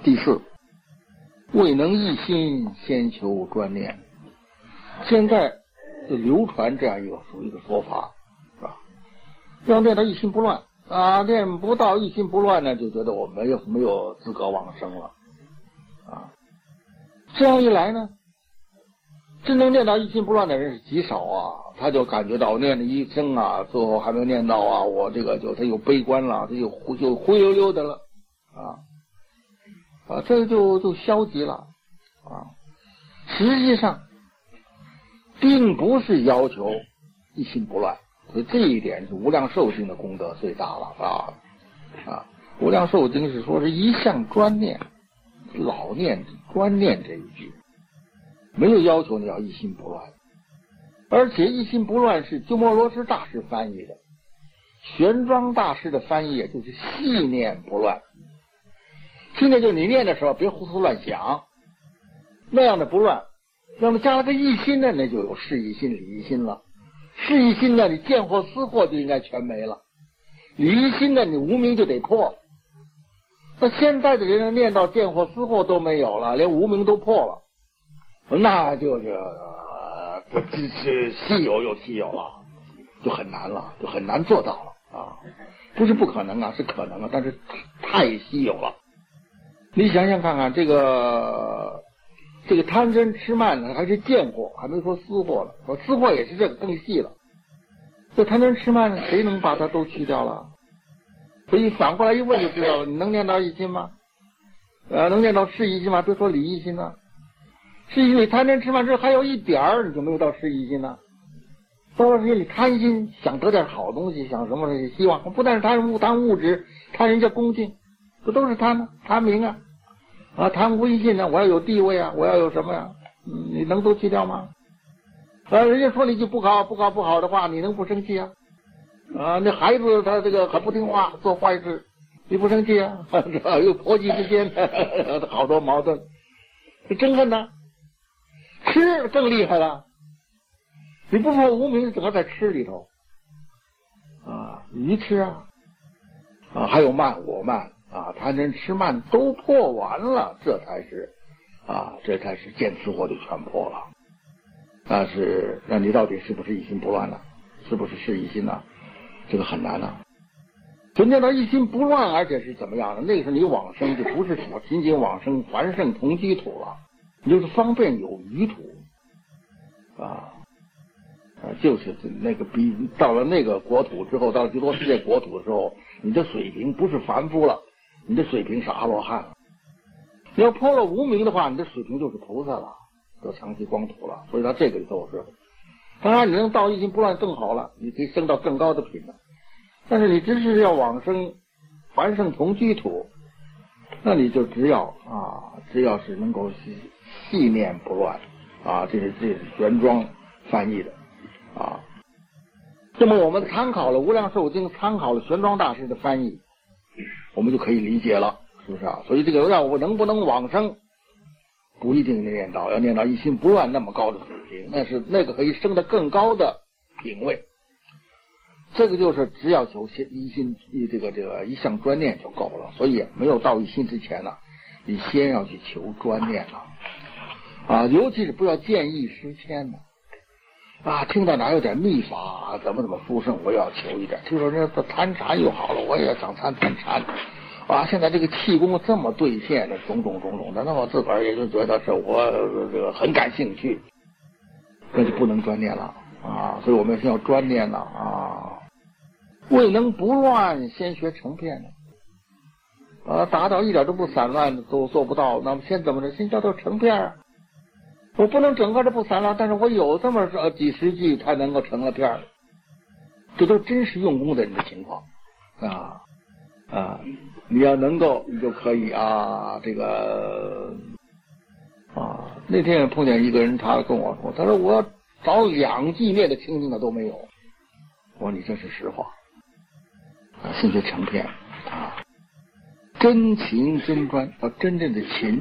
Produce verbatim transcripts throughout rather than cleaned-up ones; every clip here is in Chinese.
第四，未能一心，先求专念。现在就流传这样一个一个说法，是吧？要练到一心不乱啊，练不到一心不乱呢，就觉得我没有没有资格往生了啊。这样一来呢，真正练到一心不乱的人是极少啊。他就感觉到念了一生啊，最后还没念到啊，我这个就他又悲观了，他又忽就灰溜溜的了啊啊，这就就消极了啊。实际上并不是要求一心不乱，所以这一点是无量寿经的功德最大了啊啊！无量寿经是说是一向专念，老念专念这一句，没有要求你要一心不乱。而且一心不乱是鸠摩罗什大师翻译的，玄奘大师的翻译也就是细念不乱。现在就你念的时候别胡思乱想，那样的不乱。要么加了个一心呢，那就有事一心、理一心了。事一心呢，你见惑思惑就应该全没了；理一心呢，你无明就得破。那现在的人念到见惑思惑都没有了，连无明都破了，那就是呃，这这是稀有又稀有了，就很难了，就很难做到了啊！不是不可能啊，是可能啊，但是太稀有了。你想想看看这个。这个贪嗔痴慢呢，还是见惑，还没说思惑了。说思惑也是这个更细了。这贪嗔痴慢呢，谁能把它都去掉了？所以反过来一问就知道了，你能念到一心吗？呃，能念到事一心吗？别说理一心呢。事一心里贪嗔痴慢这还有一点儿，你就没有到事一心呢。到了这里贪心，想得点好东西，想什么希望，不但是贪物贪物质，贪人家恭敬，这都是贪呢，贪名啊。啊，谈无一心呢，我要有地位啊，我要有什么呀？嗯，你能都去掉吗？啊，人家说你一句不好不好不好的话，你能不生气啊？啊，那孩子他这个还不听话，做坏事，你不生气啊？又婆媳之间好多矛盾，憎恨呢。吃更厉害了，你不破无明，整个在吃里头啊，愚痴啊，啊，还有慢我慢。啊，贪嗔痴慢都破完了，这才是啊，这才是见思惑就全破了。但是，那你到底是不是一心不乱呢？是不是是一心呢？这个很难啊。存念到一心不乱，而且是怎么样呢？那个时候你往生就不是说仅仅往生凡圣同居土了，你就是方便有余土啊啊，就是那个比到了那个国土之后，到了极乐世界国土的时候，你的水平不是凡夫了。你的水平是阿罗汉了，你要破了无明的话，你的水平就是菩萨了，得长期光土了。所以到这个里头是，当然你能到一心不乱更好了，你可以升到更高的品了。但是你只是要往生凡圣同居土，那你就只要啊，只要是能够细细念不乱啊，这是这是玄奘翻译的啊。那么我们参考了《无量寿经》，参考了玄奘大师的翻译。我们就可以理解了，是不是啊？所以这个让我能不能往生，不一定念到，要念到一心不乱那么高的水平，那是那个可以升得更高的品位。这个就是只要求一心一这个这个一项专念就够了。所以没有到一心之前呢，你先要去求专念了啊，尤其是不要见异思迁的啊，听到哪有点秘法，怎么怎么殊胜，我要求一点。听说人家参禅又好了，我也想参参禅啊！现在这个气功这么兑现的种种种种的，那我自个儿也就觉得是我这个很感兴趣，那就不能专念了啊！所以我们先要专念了啊！未能不乱，先学成片的啊，达到一点都不散乱都做不到，那么先怎么着？先叫做成片啊！我不能整个的不散乱，但是我有这么几十句才能够成了片儿，这都真实用功的人的情况啊啊！你要能够，你就可以啊，这个啊，那天碰见一个人，他跟我说，他说我找两季念的清净的都没有。我说你这是实话啊，先学成片啊，真勤真专，要真正的勤。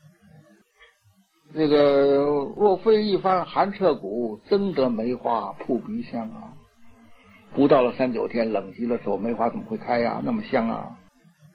这个若非一番寒彻骨，怎得梅花扑鼻香啊？不到了三九天冷极的时候，梅花怎么会开呀？那么香啊！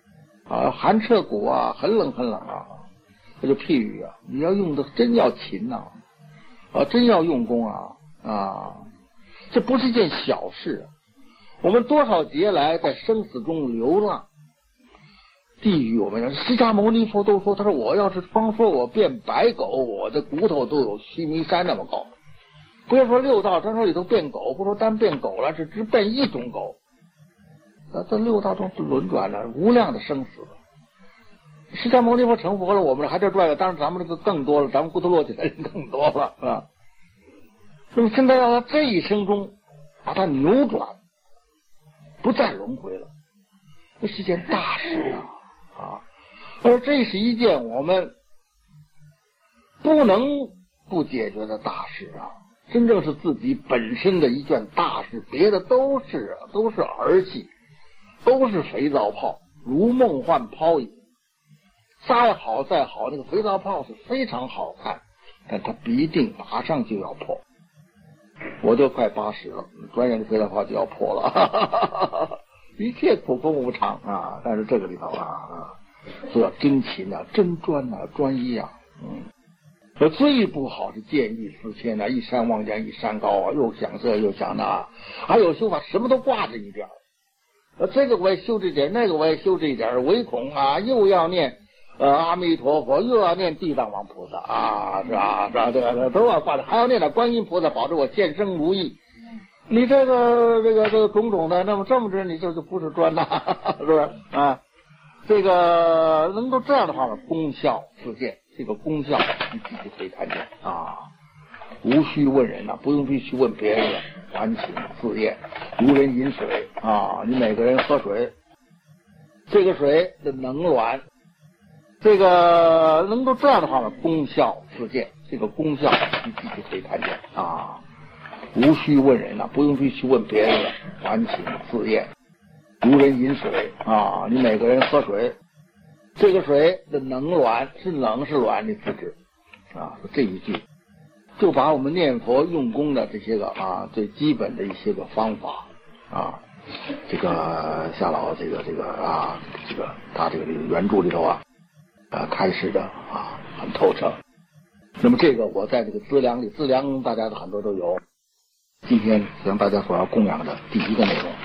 啊，寒彻骨啊，很冷很冷啊。这就譬喻啊，你要用的真要勤呐、啊，啊，真要用功啊啊，这不是一件小事、啊。我们多少劫来在生死中流浪，地狱我们讲，释迦牟尼佛都说，他说我要是光说我变白狗，我的骨头都有须弥山那么高。不要说六道传说里头变狗，不说单变狗了，是只变一种狗。那这六道中轮转了无量的生死。释迦牟尼佛成佛了，我们还这转了，当然咱们这个更多了，咱们骨头落起来人更多了啊。那么现在要在这一生中把它扭转，不再轮回了，这是件大事啊啊！而这是一件我们不能不解决的大事啊！真正是自己本身的一件大事，别的都是都是儿戏，都是肥皂泡，如梦幻泡影。再好再好，那个肥皂泡是非常好看，但它必定马上就要破。我就快八十了，转眼这肥皂泡就要破了，哈哈哈哈，一切苦空无常啊！但是这个里头啊，所以要真勤啊，真专啊，专一啊，嗯。这最不好是见异思迁啊，一山望见一山高啊，又想这又想那，还有修法什么都挂着一点，呃，这个我也修这点，那个我也修这点，唯恐啊又要念。呃，阿弥陀佛，又要念地藏王菩萨啊，是吧？是吧？这个都要挂着，还要念点观音菩萨，保证我见生如意。你这个这个这个种种的，那么这么着，你这就不是专呐，是不是啊？这个能够这样的话呢，功效自见，这个功效你自己可以看见啊，无需问人呐，不用必须问别人了，完情自验，如人饮水啊，你每个人喝水，这个水的冷暖。这个能够这样的话呢，功效自见，这个功效你自己可以看见啊，无需问人呐，不用必须问别人了，完情自验，如人饮水啊，你每个人喝水，这个水的冷暖是冷是暖你自知啊，这一句就把我们念佛用功的这些个啊最基本的一些个方法啊，这个夏老这个这个啊这个他这个原著里头啊。啊，开始的啊，很透彻。那么这个我在这个资粮里，资粮大家的很多都有。今天向大家所要供养的第一个内容。